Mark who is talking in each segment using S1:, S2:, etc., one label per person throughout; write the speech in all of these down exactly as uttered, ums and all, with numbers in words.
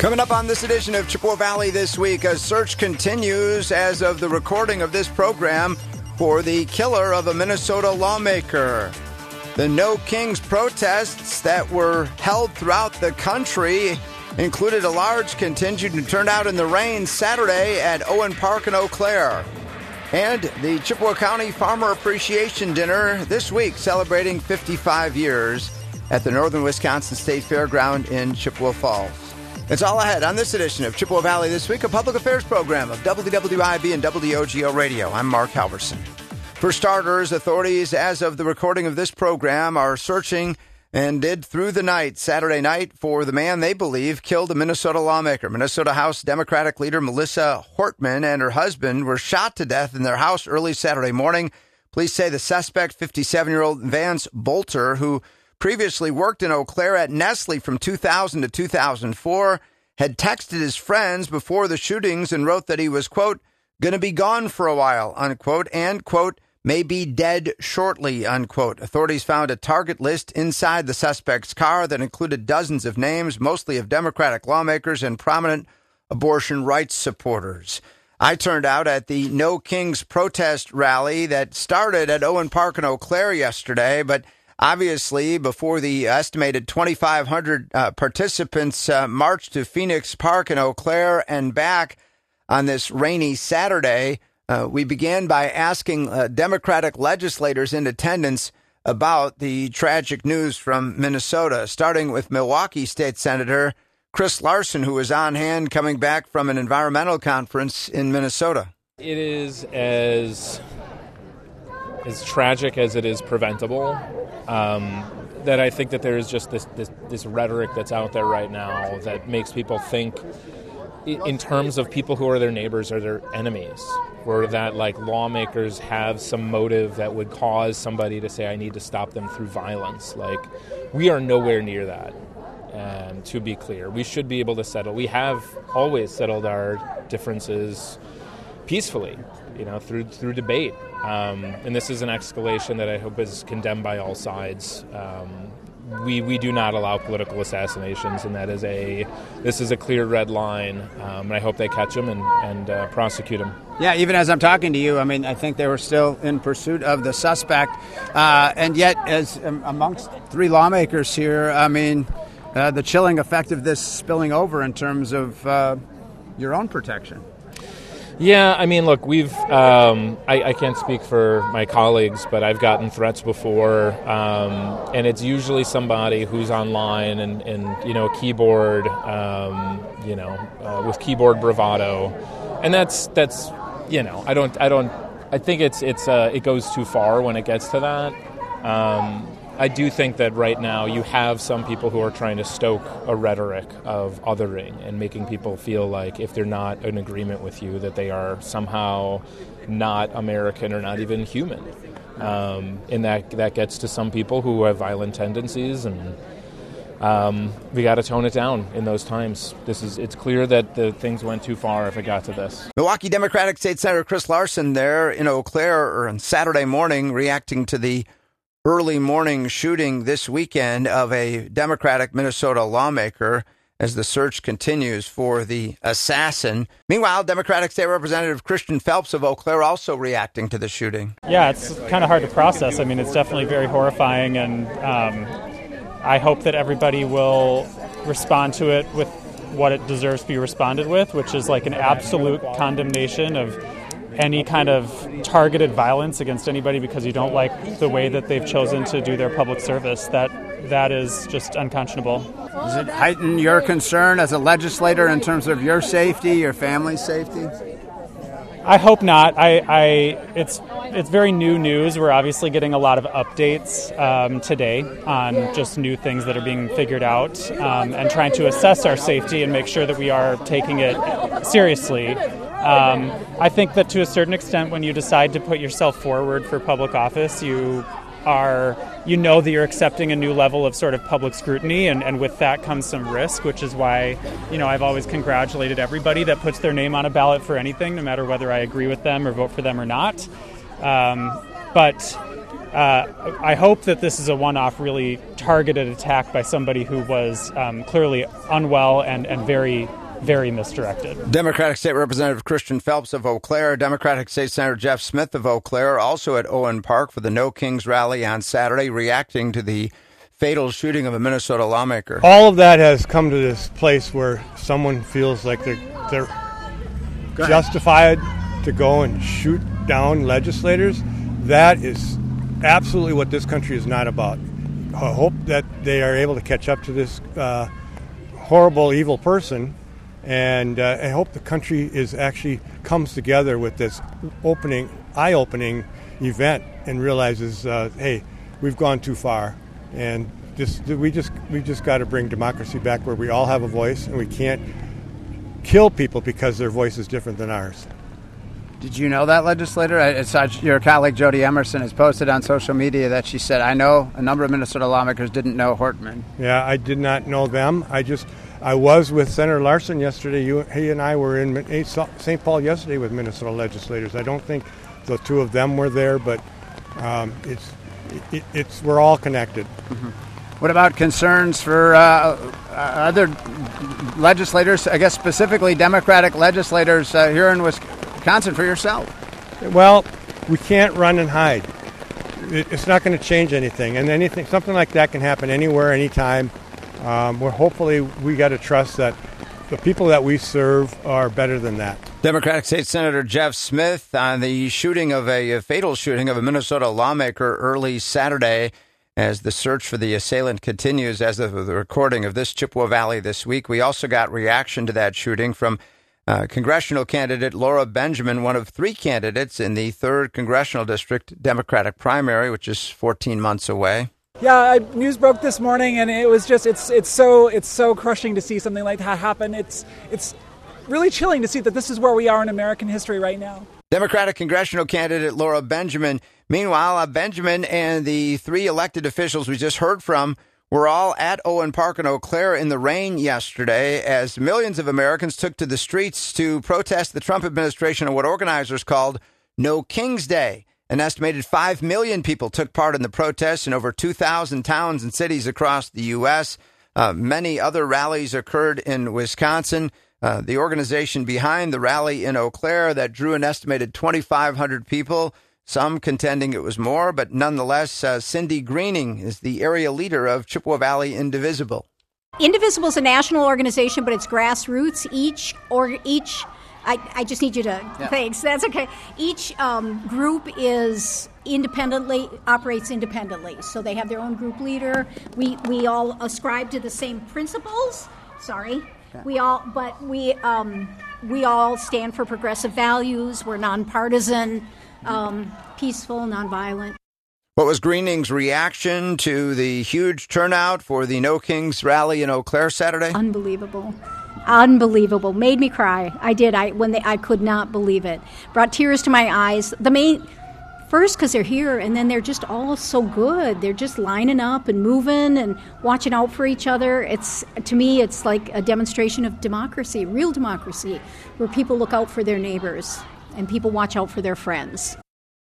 S1: Coming up on this edition of Chippewa Valley This Week, a search continues as of the recording of this program for the killer of a Minnesota lawmaker. The No Kings protests that were held throughout the country included a large contingent who turned out in the rain Saturday at Owen Park in Eau Claire. And the Chippewa County Farmer Appreciation Dinner this week celebrating fifty-five years at the Northern Wisconsin State Fairground in Chippewa Falls. It's all ahead on this edition of Chippewa Valley This Week, a public affairs program of W W I B and W O G O Radio. I'm Mark Halverson. For starters, authorities, as of the recording of this program, are searching and did through the night, Saturday night, for the man they believe killed a Minnesota lawmaker. Minnesota House Democratic leader Melissa Hortman and her husband were shot to death in their house early Saturday morning. Police say the suspect, fifty-seven-year-old Vance Bolter, who previously worked in Eau Claire at Nestle from two thousand to two thousand four, had texted his friends before the shootings and wrote that he was, quote, going to be gone for a while, unquote, and, quote, may be dead shortly, unquote. Authorities found a target list inside the suspect's car that included dozens of names, mostly of Democratic lawmakers and prominent abortion rights supporters. I turned out at the No Kings protest rally that started at Owen Park in Eau Claire yesterday, but obviously, before the estimated twenty-five hundred uh, participants uh, marched to Phoenix Park in Eau Claire and back on this rainy Saturday, uh, we began by asking uh, Democratic legislators in attendance about the tragic news from Minnesota, starting with Milwaukee State Senator Chris Larson, who was on hand coming back from an environmental conference in Minnesota.
S2: It is as, as tragic as it is preventable. Um, that I think that there is just this, this this rhetoric that's out there right now that makes people think in terms of people who are their neighbors or their enemies, or that like lawmakers have some motive that would cause somebody to say, I need to stop them through violence. Like, we are nowhere near that. And to be clear, we should be able to settle. We have always settled our differences peacefully, you know, through through debate. Um, and this is an escalation that I hope is condemned by all sides. Um, we we do not allow political assassinations, and that is a this is a clear red line. Um, and I hope they catch him and and uh, prosecute him.
S3: Yeah, even as I'm talking to you, I mean, I think they were still in pursuit of the suspect, uh, and yet, as um, amongst three lawmakers here, I mean, uh, the chilling effect of this spilling over in terms of uh, your own protection.
S2: Yeah, I mean, look, we've, um, I, I can't speak for my colleagues, but I've gotten threats before, um, and it's usually somebody who's online and, and you know, keyboard, um, you know, uh, with keyboard bravado. And that's, that's, you know, I don't, I don't, I think it's, it's, uh, it goes too far when it gets to that. Um, I do think that right now you have some people who are trying to stoke a rhetoric of othering and making people feel like if they're not in agreement with you, that they are somehow not American or not even human. Um, and that that gets to some people who have violent tendencies, and um, we got to tone it down in those times. This is it's clear that the things went too far if it got to this.
S1: Milwaukee Democratic State Senator Chris Larson there in Eau Claire on Saturday morning reacting to the early morning shooting this weekend of a Democratic Minnesota lawmaker as the search continues for the assassin. Meanwhile, Democratic State Representative Christian Phelps of Eau Claire also reacting to the shooting.
S4: Yeah, it's kind of hard to process. I mean, it's definitely very horrifying, and um, I hope that everybody will respond to it with what it deserves to be responded with, which is like an absolute condemnation of any kind of targeted violence against anybody because you don't like the way that they've chosen to do their public service. That that is just unconscionable.
S3: Does it heighten your concern as a legislator in terms of your safety, your family's safety?
S4: I hope not. I, I it's it's very new news. We're obviously getting a lot of updates um, today on just new things that are being figured out, um, and trying to assess our safety and make sure that we are taking it seriously. Um, I think that to a certain extent, when you decide to put yourself forward for public office, you are, you know that you're accepting a new level of sort of public scrutiny, and, and with that comes some risk, which is why, you know, I've always congratulated everybody that puts their name on a ballot for anything, no matter whether I agree with them or vote for them or not. Um, but uh, I hope that this is a one-off, really targeted attack by somebody who was um, clearly unwell and, and very, very misdirected.
S1: Democratic State Representative Christian Phelps of Eau Claire, Democratic State Senator Jeff Smith of Eau Claire, also at Owen Park for the No Kings rally on Saturday, reacting to the fatal shooting of a Minnesota lawmaker.
S5: All of that has come to this place where someone feels like they're, they're justified to go and shoot down legislators. That is absolutely what this country is not about. I hope that they are able to catch up to this uh, horrible, evil person, and uh, I hope the country is actually comes together with this opening, eye-opening event and realizes, uh, hey, we've gone too far. And just, we just we just got to bring democracy back where we all have a voice, and we can't kill people because their voice is different than ours.
S3: Did you know that legislator? I saw your colleague Jody Emerson has posted on social media that she said, I know a number of Minnesota lawmakers didn't know Hortman.
S5: Yeah, I did not know them. I just I was with Senator Larson yesterday. You, he and I were in Saint Paul yesterday with Minnesota legislators. I don't think the two of them were there, but um, it's It, it's we're all connected.
S3: Mm-hmm. What about concerns for uh, other legislators, I guess specifically Democratic legislators uh, here in Wisconsin, for yourself?
S5: Well, we can't run and hide. It, it's not going to change anything, and anything, something like that can happen anywhere, anytime. Um, we're hopefully we got to trust that the people that we serve are better than that.
S1: Democratic State Senator Jeff Smith on the shooting of a, a fatal shooting of a Minnesota lawmaker early Saturday as the search for the assailant continues as of the recording of this Chippewa Valley this week. We also got reaction to that shooting from uh, congressional candidate Laura Benjamin, one of three candidates in the third Congressional District Democratic primary, which is fourteen months away.
S6: Yeah, I, news broke this morning, and it was just it's it's so it's so crushing to see something like that happen. It's it's really chilling to see that this is where we are in American history right now.
S1: Democratic congressional candidate Laura Benjamin. Meanwhile, uh, Benjamin and the three elected officials we just heard from were all at Owen Park in Eau Claire in the rain yesterday as millions of Americans took to the streets to protest the Trump administration on what organizers called No Kings Day. An estimated five million people took part in the protests in over two thousand towns and cities across the U S. Uh, many other rallies occurred in Wisconsin. Uh, the organization behind the rally in Eau Claire that drew an estimated twenty-five hundred people, some contending it was more, but nonetheless, uh, Cindy Greening is the area leader of Chippewa Valley Indivisible.
S7: Indivisible is a national organization, but it's grassroots. Each or each, I, I just need you to, yeah. Thanks, that's okay. Each um, group is independently, operates independently. So they have their own group leader. We, we all ascribe to the same principles. Sorry. We all, but we um, we all stand for progressive values. We're nonpartisan, um, peaceful, nonviolent.
S1: What was Greening's reaction to the huge turnout for the No Kings rally in Eau Claire Saturday?
S7: Unbelievable, unbelievable. Made me cry. I did. I when they, I could not believe it. Brought tears to my eyes. The main. First, because they're here, and then they're just all so good. They're just lining up and moving and watching out for each other. It's to me, it's like a demonstration of democracy, real democracy, where people look out for their neighbors and people watch out for their friends.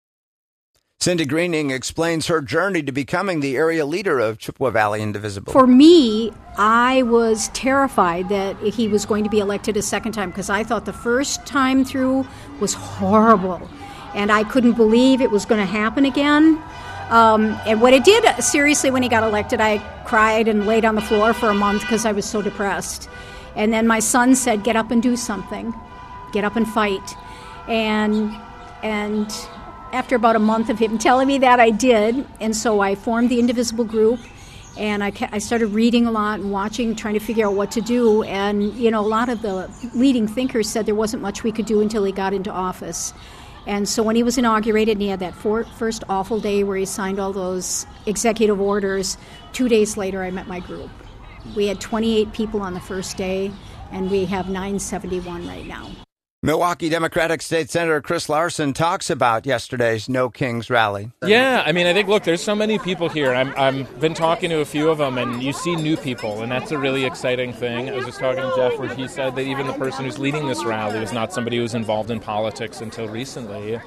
S1: Cindy Greening explains her journey to becoming the area leader of Chippewa Valley Indivisible.
S7: For me, I was terrified that he was going to be elected a second time because I thought the first time through was horrible. And I couldn't believe it was going to happen again. Um, and what it did, seriously, when he got elected, I cried and laid on the floor for a month because I was so depressed. And then my son said, get up and do something. Get up and fight. And and after about a month of him telling me that, I did. And so I formed the Indivisible group. And I, I started reading a lot and watching, trying to figure out what to do. And, you know, a lot of the leading thinkers said there wasn't much we could do until he got into office. And so when he was inaugurated and he had that for, first awful day where he signed all those executive orders, two days later I met my group. We had twenty-eight people on the first day, and we have nine seventy-one right now.
S1: Milwaukee Democratic State Senator Chris Larson talks about yesterday's No Kings rally.
S2: Yeah, I mean, I think, look, there's so many people here. I'm, I've been talking to a few of them, and you see new people, and that's a really exciting thing. I was just talking to Jeff where he said that even the person who's leading this rally was not somebody who was involved in politics until recently.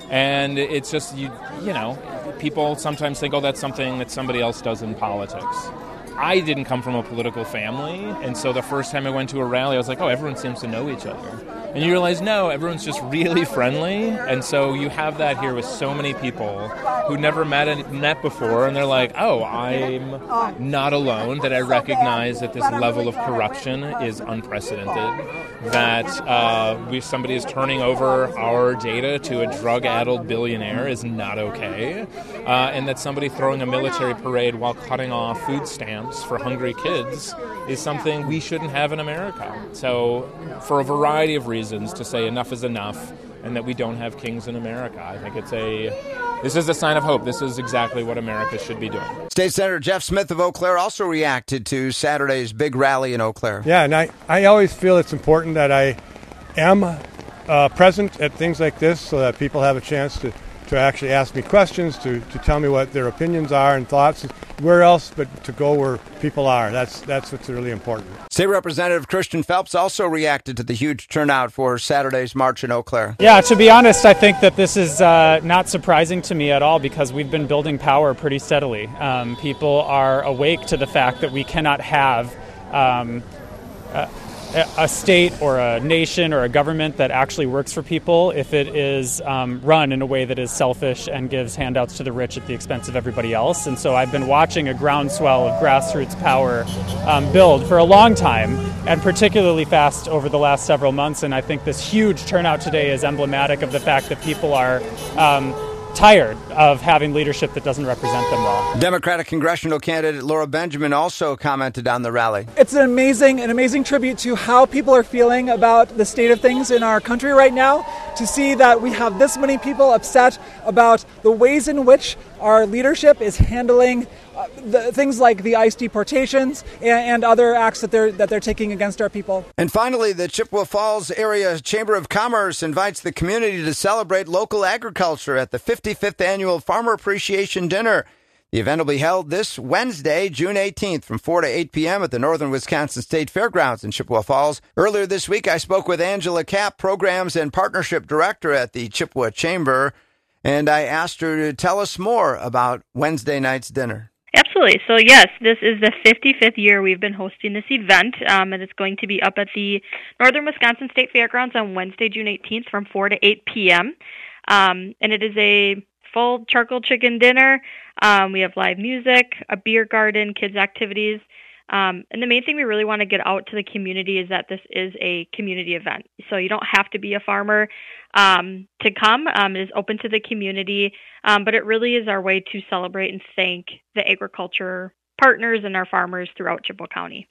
S2: And it's just, you, you know, people sometimes think, oh, that's something that somebody else does in politics. I didn't come from a political family, and so the first time I went to a rally, I was like, oh, everyone seems to know each other. And you realize, no, everyone's just really friendly, and so you have that here with so many people who never met met before, and they're like, oh, I'm not alone, that I recognize that this level of corruption is unprecedented, that uh, we, somebody is turning over our data to a drug-addled billionaire is not okay, uh, and that somebody throwing a military parade while cutting off food stamps for hungry kids is something we shouldn't have in America. So for a variety of reasons, to say enough is enough and that we don't have kings in America, I think it's a this is a sign of hope. This is exactly what America should be doing.
S1: State Senator Jeff Smith of Eau Claire also reacted to Saturday's big rally in Eau Claire.
S5: Yeah, and I, I always feel it's important that I am uh, present at things like this so that people have a chance to to actually ask me questions, to, to tell me what their opinions are and thoughts. Where else but to go where people are. That's that's what's really important.
S1: State Representative Christian Phelps also reacted to the huge turnout for Saturday's march in Eau Claire.
S4: Yeah, to be honest, I think that this is uh, not surprising to me at all because we've been building power pretty steadily. Um, people are awake to the fact that we cannot have um, uh, a state or a nation or a government that actually works for people if it is um, run in a way that is selfish and gives handouts to the rich at the expense of everybody else. And so I've been watching a groundswell of grassroots power um, build for a long time, and particularly fast over the last several months. And I think this huge turnout today is emblematic of the fact that people are um, tired of having leadership that doesn't represent them well.
S1: Democratic congressional candidate Laura Benjamin also commented on the rally.
S6: It's an amazing, an amazing tribute to how people are feeling about the state of things in our country right now, to see that we have this many people upset about the ways in which our leadership is handling uh, the, things like the ICE deportations and, and other acts that they're that they're taking against our people.
S1: And finally, the Chippewa Falls Area Chamber of Commerce invites the community to celebrate local agriculture at the fifty-fifth Annual Farmer Appreciation Dinner. The event will be held this Wednesday, June eighteenth, from four to eight p.m. at the Northern Wisconsin State Fairgrounds in Chippewa Falls. Earlier this week, I spoke with Angela Kapp, Programs and Partnership Director at the Chippewa Chamber, and I asked her to tell us more about Wednesday night's dinner.
S8: Absolutely. So, yes, this is the fifty-fifth year we've been hosting this event, um, and it's going to be up at the Northern Wisconsin State Fairgrounds on Wednesday, June eighteenth, from four to eight p.m., um, and it is a full charcoal chicken dinner. Um, we have live music, a beer garden, kids' activities. Um, and the main thing we really want to get out to the community is that this is a community event. So you don't have to be a farmer um, to come. Um, it is open to the community, um, but it really is our way to celebrate and thank the agriculture partners and our farmers throughout Chippewa County.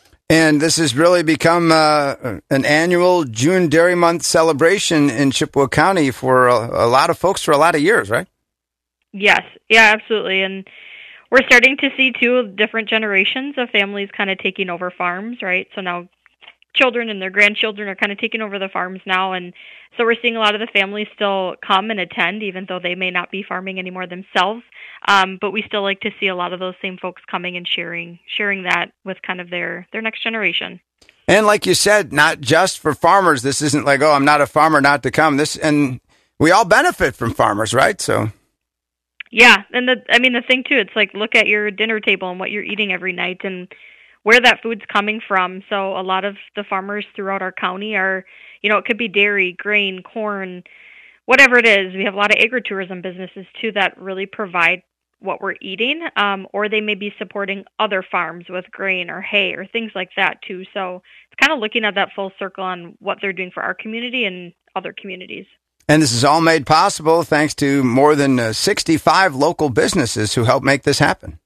S1: And this has really become uh, an annual June Dairy Month celebration in Chippewa County for a, a lot of folks for a lot of years, right?
S8: Yes, yeah, absolutely. And we're starting to see, too, different generations of families kind of taking over farms, right? So now children and their grandchildren are kind of taking over the farms now. And so we're seeing a lot of the families still come and attend, even though they may not be farming anymore themselves. Um, but we still like to see a lot of those same folks coming and sharing sharing that with kind of their, their next generation.
S1: And like you said, not just for farmers. This isn't like, oh, I'm not a farmer, not to come. This, and we all benefit from farmers, right? So.
S8: Yeah, and the I mean the thing too, it's like look at your dinner table and what you're eating every night and where that food's coming from. So a lot of the farmers throughout our county are, you know, it could be dairy, grain, corn, whatever it is. We have a lot of agritourism businesses too that really provide what we're eating, um, or they may be supporting other farms with grain or hay or things like that too. So it's kind of looking at that full circle on what they're doing for our community and other communities.
S1: And this is all made possible thanks to more than uh, sixty-five local businesses who help make this happen.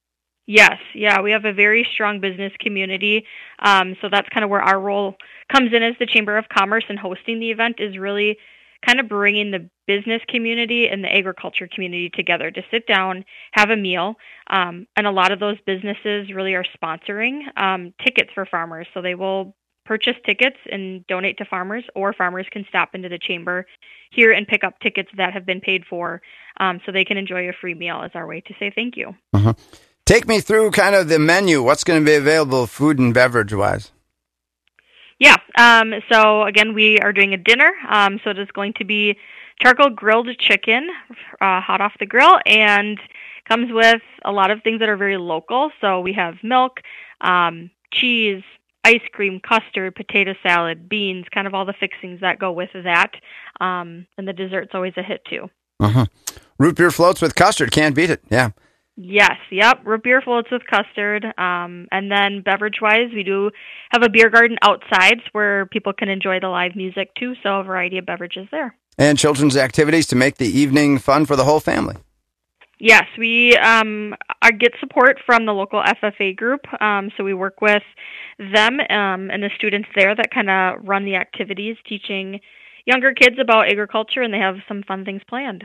S8: Yes, yeah, we have a very strong business community. Um, so that's kind of where our role comes in as the Chamber of Commerce, and hosting the event is really kind of bringing the business community and the agriculture community together to sit down, have a meal. Um, and a lot of those businesses really are sponsoring um, tickets for farmers. So they will purchase tickets and donate to farmers, or farmers can stop into the chamber here and pick up tickets that have been paid for, um, so they can enjoy a free meal as our way to say thank you.
S1: Uh-huh. Take me through kind of the menu. What's going to be available food and beverage wise?
S8: Yeah. Um, so again, we are doing a dinner. Um, so it is going to be charcoal grilled chicken, uh, hot off the grill, and comes with a lot of things that are very local. So we have milk, um, cheese, ice cream, custard, potato salad, beans, kind of all the fixings that go with that. Um, and the dessert's always a hit, too.
S1: Uh-huh. Root beer floats with custard. Can't beat it. Yeah.
S8: Yes. Yep. Root beer floats with custard. Um, and then beverage-wise, we do have a beer garden outside where people can enjoy the live music, too. So a variety of beverages there.
S1: And children's activities to make the evening fun for the whole family.
S8: Yes, we um, are, get support from the local F F A group, um, so we work with them um, and the students there that kind of run the activities, teaching younger kids about agriculture, and they have some fun things planned.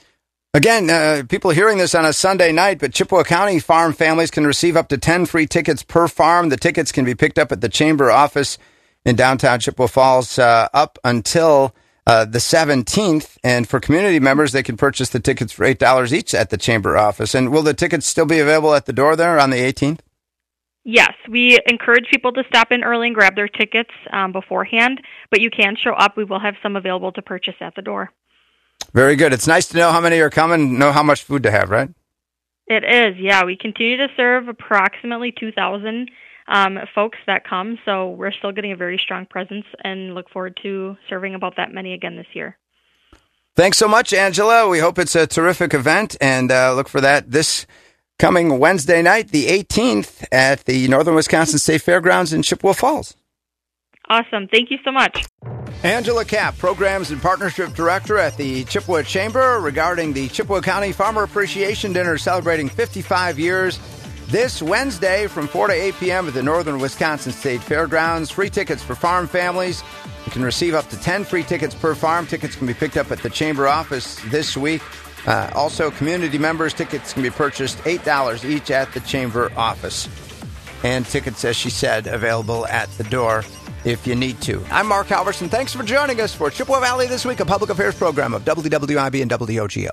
S1: Again, uh, people are hearing this on a Sunday night, but Chippewa County farm families can receive up to ten free tickets per farm. The tickets can be picked up at the Chamber office in downtown Chippewa Falls uh, up until Uh, the seventeenth, and for community members, they can purchase the tickets for eight dollars each at the Chamber office. And will the tickets still be available at the door there on the eighteenth?
S8: Yes, we encourage people to stop in early and grab their tickets um, beforehand, but you can show up. We will have some available to purchase at the door.
S1: Very good. It's nice to know how many are coming, know how much food to have, right?
S8: It is, yeah. We continue to serve approximately two thousand Um, folks that come, so we're still getting a very strong presence and look forward to serving about that many again this year.
S1: Thanks so much, Angela. We hope it's a terrific event, and uh, look for that this coming Wednesday night, the eighteenth, at the Northern Wisconsin State Fairgrounds in Chippewa Falls.
S8: Awesome. Thank you so much.
S1: Angela Kapp, Programs and Partnership Director at the Chippewa Chamber, regarding the Chippewa County Farmer Appreciation Dinner celebrating fifty-five years. This Wednesday from four to eight p.m. at the Northern Wisconsin State Fairgrounds. Free tickets for farm families. You can receive up to ten free tickets per farm. Tickets can be picked up at the Chamber office this week. Uh, also, community members, tickets can be purchased eight dollars each at the Chamber office. And tickets, as she said, available at the door if you need to. I'm Mark Halverson. Thanks for joining us for Chippewa Valley This Week, a public affairs program of W W I B and W O G O.